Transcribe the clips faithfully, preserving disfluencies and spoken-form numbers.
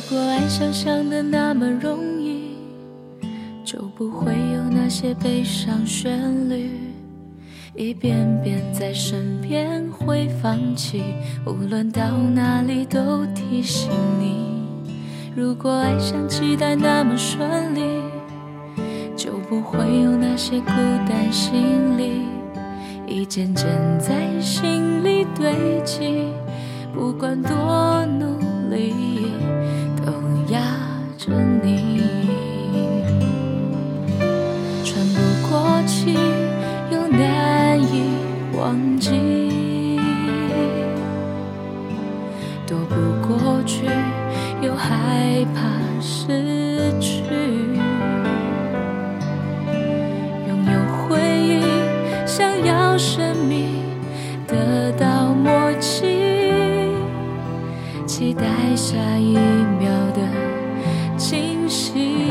果爱想象的那么容易，就不会有那些悲伤旋律一遍遍在身边会放弃，无论到哪里都提醒你。如果爱像期待那么顺利，就不会有那些孤单心理一件件在心里堆积，不管多努力都压着你，喘不过气又难以忘记，躲不过去又害怕失去，拥有回忆想要神秘得到默契，期待下一秒的惊喜，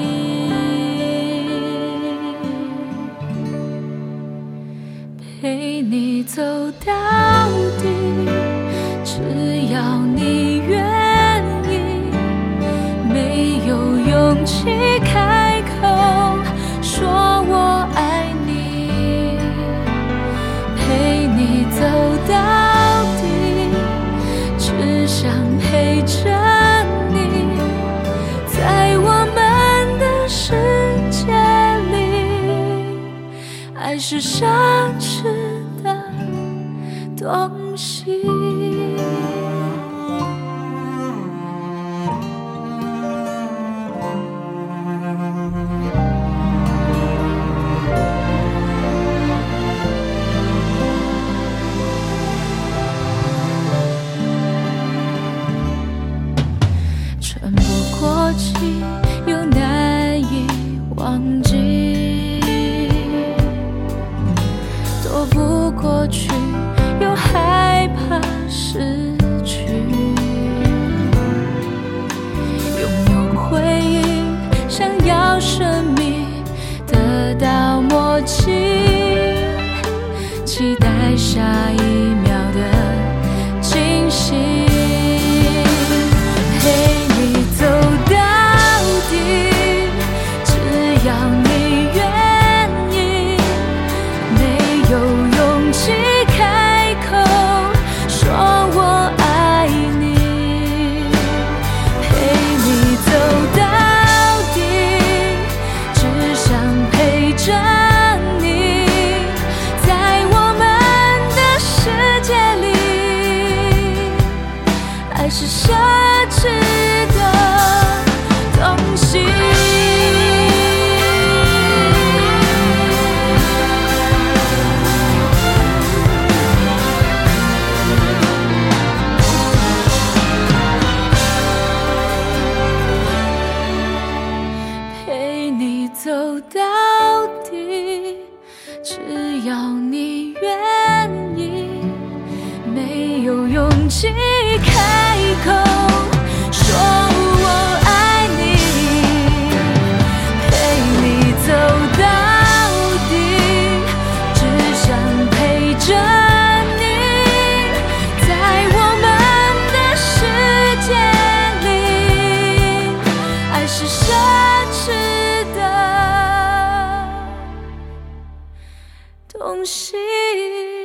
陪你走到底，只要你愿意，没有勇气开口说我爱你，陪你走到底，只想陪着你，在我们的世界里，爱是奢侈的东西。喘不过气又难以忘记，躲不过去又害怕失去，拥有回忆想要神秘得到默契，期待下一秒的惊喜，陪你走到底，只要你愿意，没有勇气开口说我爱你，陪你走到底，只想陪着你，在我们的世界里，爱是奢侈的东西。陪你走到底，只要你愿意，没有勇气开口说我爱你，陪你走到底，只想陪着你，在我们的世界里，爱是奢侈的东西。